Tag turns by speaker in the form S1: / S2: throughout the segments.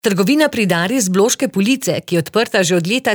S1: Trgovina pri Dari z Bloške Police, ki je odprta že od leta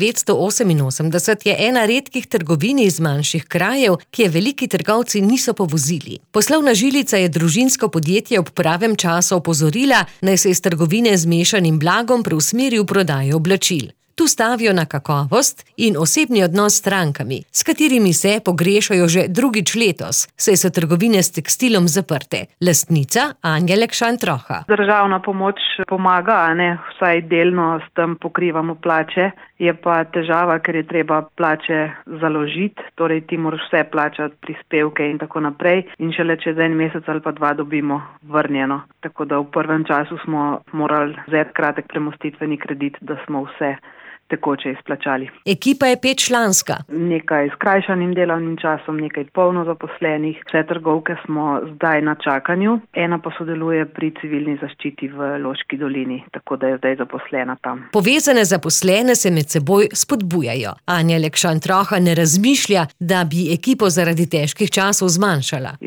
S1: 1988, je ena redkih trgovin iz manjših krajev, ki je veliki trgovci niso povozili. Poslovna žilica je družinsko podjetje ob pravem času opozorila, naj se iz trgovine z mešanim blagom preusmeri v prodajo oblačil. Tu stavijo na kakovost in osebni odnos s strankami, s katerimi se pogrešajo že drugič letos, saj so trgovine s tekstilom zaprte. Lastnica Anja Lekšan-Troha.
S2: Državna pomoč pomaga, vsaj delno s tem pokrivamo plače. Je pa težava, ker je treba plače založiti, torej ti moraš vse plačati, prispevke in tako naprej. In šele čez en mesec ali pa dva dobimo vrnjeno. Tako da v prvem času smo morali vzeti kratek premostitveni kredit, da smo vse tekoče izplačali.
S1: Ekipa je 5-članska.
S2: Nekaj s skrajšanim delovnim časom, nekaj polno zaposlenih. Vse trgovke smo zdaj na čakanju. Ena pa sodeluje pri civilni zaščiti v Loški dolini, tako da je zdaj zaposlena tam.
S1: Povezane zaposlene se med seboj spodbujajo. Anja Lekšan-Troha ne razmišlja, da bi ekipo zaradi težkih časov zmanjšala.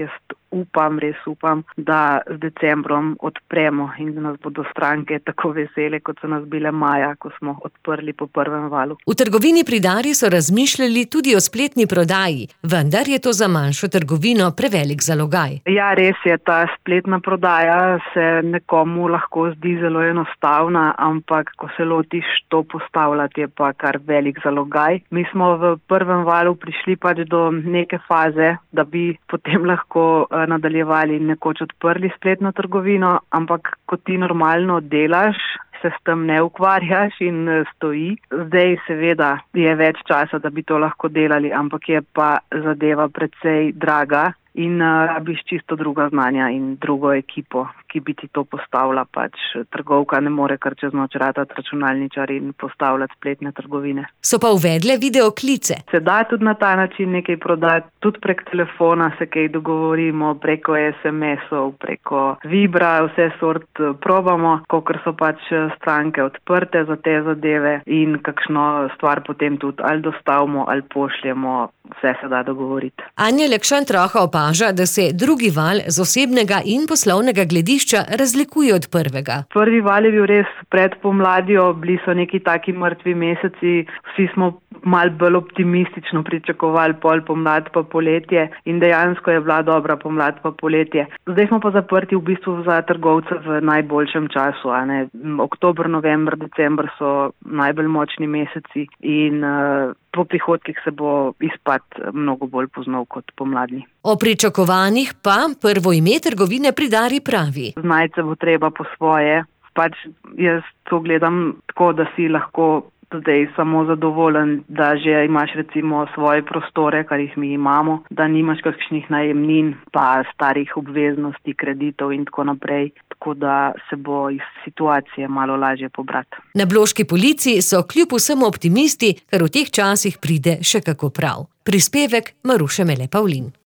S2: Res upam, da z decembrom odpremo in da nas bodo stranke tako vesele, kot so nas bile maja, ko smo odprli po prvem valu.
S1: V trgovini pri Dari so razmišljali tudi o spletni prodaji, vendar je to za manjšo trgovino prevelik zalogaj.
S2: Ja, res je, ta spletna prodaja se nekomu lahko zdi zelo enostavna, ampak ko se lotiš to postavljati, je pa kar velik zalogaj. Mi smo v prvem valu prišli do neke faze, da bi potem lahko nadaljevali in nekoč odprli spletno trgovino, ampak ko ti normalno delaš, se s tem ne ukvarjaš in stoji. Zdaj seveda je več časa, da bi to lahko delali, ampak je pa zadeva precej draga in rabiš čisto druga znanja in drugo ekipo, ki bi ti to postavila. Trgovka ne more kar čez noč ratati računalničar in postavljati spletne trgovine.
S1: So pa uvedle videoklice.
S2: Se da tudi na ta način nekaj prodati, tudi prek telefona se kaj dogovorimo, preko SMS-ov, preko Vibra, vse sort probamo, kakor so stranke odprte za te zadeve in kakšno stvar potem tudi ali dostavimo ali pošljemo, vse se da dogovoriti.
S1: Anja Lekšan-Troha opaža, da se drugi val z osebnega in poslovnega gledišča razlikuje od prvega.
S2: Prvi val je bil res pred pomladjo, bili so neki taki mrtvi meseci, vsi smo malo bolj optimistično pričakovali pol pomlad pa poletje in dejansko je bila dobra pomlad pa poletje. Zdaj smo pa zaprti v bistvu za trgovce v najboljšem času. Oktober, november, december so najbolj močni meseci in po prihodkih se bo izpad mnogo bolj poznal kot pomladni.
S1: O pričakovanjih pa prvo ime trgovine pri Dari pravi.
S2: Znajti se bo treba po svoje. Jaz to gledam tako, da si lahko zdaj samo zadovoljen, da že imaš recimo svoje prostore, kar jih mi imamo, da nimaš kakšnih najemnin, pa starih obveznosti, kreditov in tako naprej. Tako da se bo iz situacije malo lažje pobrati.
S1: Na Bloški Polici so kljub vsemu optimisti, ker v teh časih pride še kako prav. Prispevek Maruše Mele Pavlin.